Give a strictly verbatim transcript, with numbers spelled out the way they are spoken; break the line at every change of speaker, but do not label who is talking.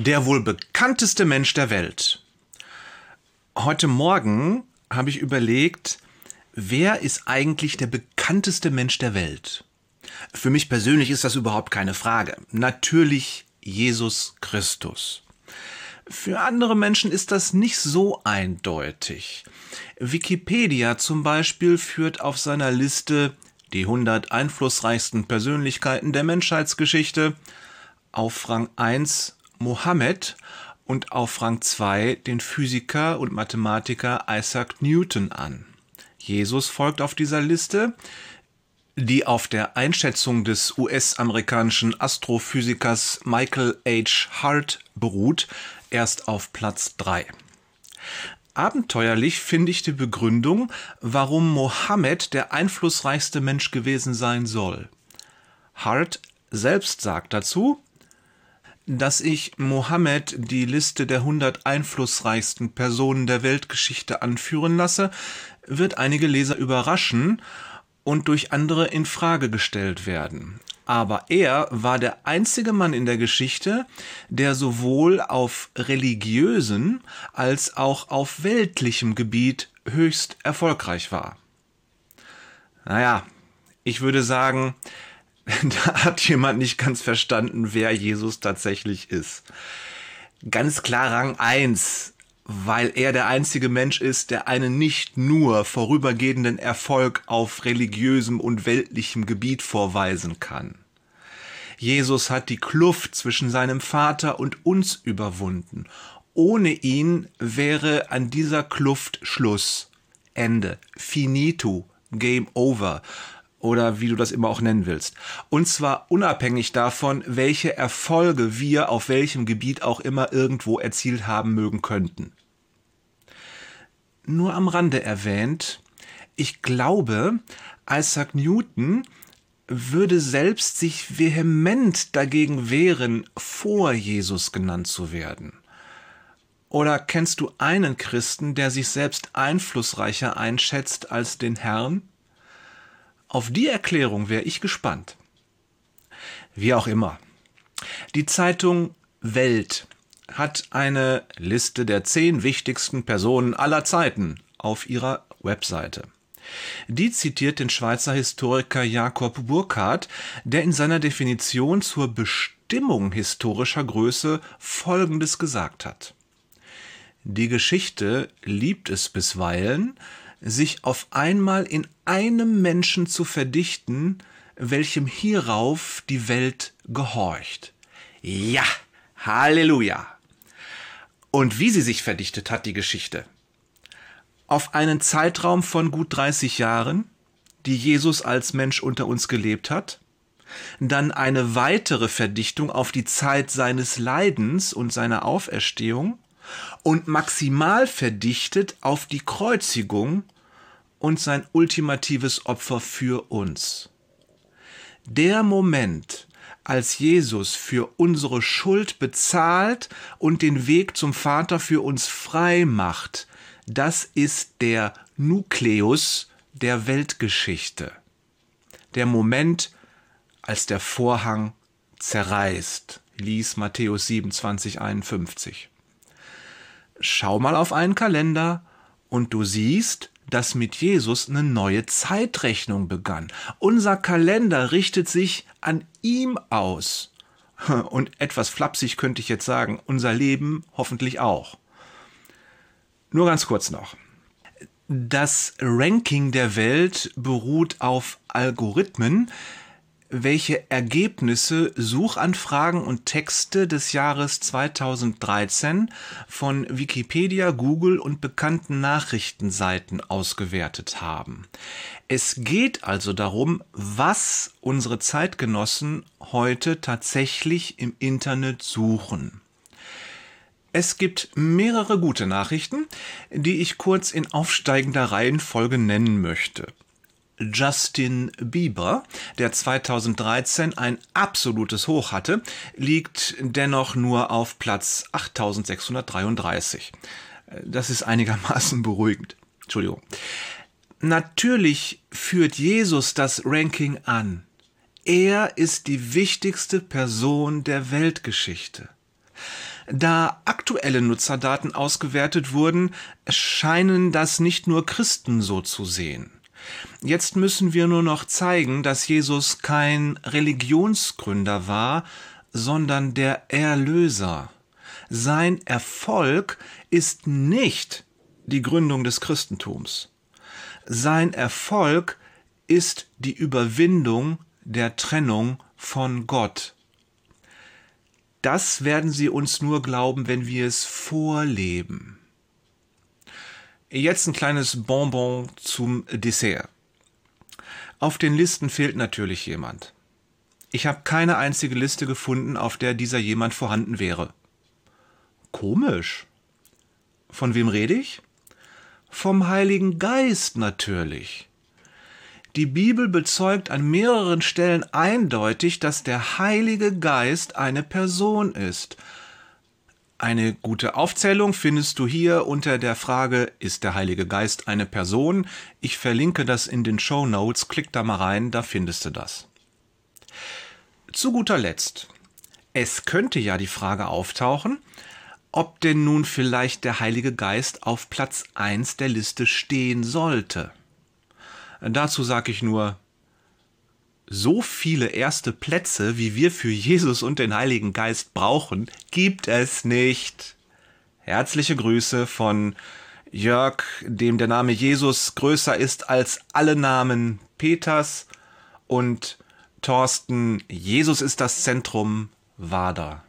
Der wohl bekannteste Mensch der Welt. Heute Morgen habe ich überlegt, wer ist eigentlich der bekannteste Mensch der Welt? Für mich persönlich ist das überhaupt keine Frage. Natürlich Jesus Christus. Für andere Menschen ist das nicht so eindeutig. Wikipedia zum Beispiel führt auf seiner Liste die hundert einflussreichsten Persönlichkeiten der Menschheitsgeschichte auf Rang eins Mohammed und auf Rang zwei den Physiker und Mathematiker Isaac Newton an. Jesus folgt auf dieser Liste, die auf der Einschätzung des U S-amerikanischen Astrophysikers Michael H. Hart beruht, erst auf Platz drei. Abenteuerlich finde ich die Begründung, warum Mohammed der einflussreichste Mensch gewesen sein soll. Hart selbst sagt dazu, dass ich Mohammed die Liste der hundert einflussreichsten Personen der Weltgeschichte anführen lasse, wird einige Leser überraschen und durch andere in Frage gestellt werden. Aber er war der einzige Mann in der Geschichte, der sowohl auf religiösem als auch auf weltlichem Gebiet höchst erfolgreich war. Naja, ich würde sagen, da hat jemand nicht ganz verstanden, wer Jesus tatsächlich ist. Ganz klar Rang eins, weil er der einzige Mensch ist, der einen nicht nur vorübergehenden Erfolg auf religiösem und weltlichem Gebiet vorweisen kann. Jesus hat die Kluft zwischen seinem Vater und uns überwunden. Ohne ihn wäre an dieser Kluft Schluss, Ende, finito, game over. Oder wie du das immer auch nennen willst. Und zwar unabhängig davon, welche Erfolge wir auf welchem Gebiet auch immer irgendwo erzielt haben mögen könnten. Nur am Rande erwähnt, ich glaube, Isaac Newton würde selbst sich vehement dagegen wehren, vor Jesus genannt zu werden. Oder kennst du einen Christen, der sich selbst einflussreicher einschätzt als den Herrn? Auf die Erklärung wäre ich gespannt. Wie auch immer. Die Zeitung Welt hat eine Liste der zehn wichtigsten Personen aller Zeiten auf ihrer Webseite. Die zitiert den Schweizer Historiker Jakob Burckhardt, der in seiner Definition zur Bestimmung historischer Größe Folgendes gesagt hat. Die Geschichte liebt es bisweilen, sich auf einmal in einem Menschen zu verdichten, welchem hierauf die Welt gehorcht. Ja, Halleluja! Und wie sie sich verdichtet hat, die Geschichte? Auf einen Zeitraum von gut dreißig Jahren, die Jesus als Mensch unter uns gelebt hat, dann eine weitere Verdichtung auf die Zeit seines Leidens und seiner Auferstehung und maximal verdichtet auf die Kreuzigung und sein ultimatives Opfer für uns. Der Moment, als Jesus für unsere Schuld bezahlt und den Weg zum Vater für uns frei macht, das ist der Nukleus der Weltgeschichte. Der Moment, als der Vorhang zerreißt. Lies Matthäus siebenundzwanzig, einundfünfzig. Schau mal auf einen Kalender und du siehst, dass mit Jesus eine neue Zeitrechnung begann. Unser Kalender richtet sich an ihm aus. Und etwas flapsig könnte ich jetzt sagen, unser Leben hoffentlich auch. Nur ganz kurz noch. Das Ranking der Welt beruht auf Algorithmen, welche Ergebnisse, Suchanfragen und Texte des Jahres zweitausenddreizehn von Wikipedia, Google und bekannten Nachrichtenseiten ausgewertet haben. Es geht also darum, was unsere Zeitgenossen heute tatsächlich im Internet suchen. Es gibt mehrere gute Nachrichten, die ich kurz in aufsteigender Reihenfolge nennen möchte. Justin Bieber, der zweitausenddreizehn ein absolutes Hoch hatte, liegt dennoch nur auf Platz achttausendsechshundertdreiunddreißig. Das ist einigermaßen beruhigend. Entschuldigung. Natürlich führt Jesus das Ranking an. Er ist die wichtigste Person der Weltgeschichte. Da aktuelle Nutzerdaten ausgewertet wurden, scheinen das nicht nur Christen so zu sehen. Jetzt müssen wir nur noch zeigen, dass Jesus kein Religionsgründer war, sondern der Erlöser. Sein Erfolg ist nicht die Gründung des Christentums. Sein Erfolg ist die Überwindung der Trennung von Gott. Das werden Sie uns nur glauben, wenn wir es vorleben. Jetzt ein kleines Bonbon zum Dessert. Auf den Listen fehlt natürlich jemand. Ich habe keine einzige Liste gefunden, auf der dieser jemand vorhanden wäre. Komisch. Von wem rede ich? Vom Heiligen Geist natürlich. Die Bibel bezeugt an mehreren Stellen eindeutig, dass der Heilige Geist eine Person ist. Eine gute Aufzählung findest du hier unter der Frage, ist der Heilige Geist eine Person? Ich verlinke das in den Shownotes, klick da mal rein, da findest du das. Zu guter Letzt, es könnte ja die Frage auftauchen, ob denn nun vielleicht der Heilige Geist auf Platz eins der Liste stehen sollte. Dazu sage ich nur, so viele erste Plätze, wie wir für Jesus und den Heiligen Geist brauchen, gibt es nicht. Herzliche Grüße von Jörg, dem der Name Jesus größer ist als alle Namen Peters, und Thorsten, Jesus ist das Zentrum, Wader.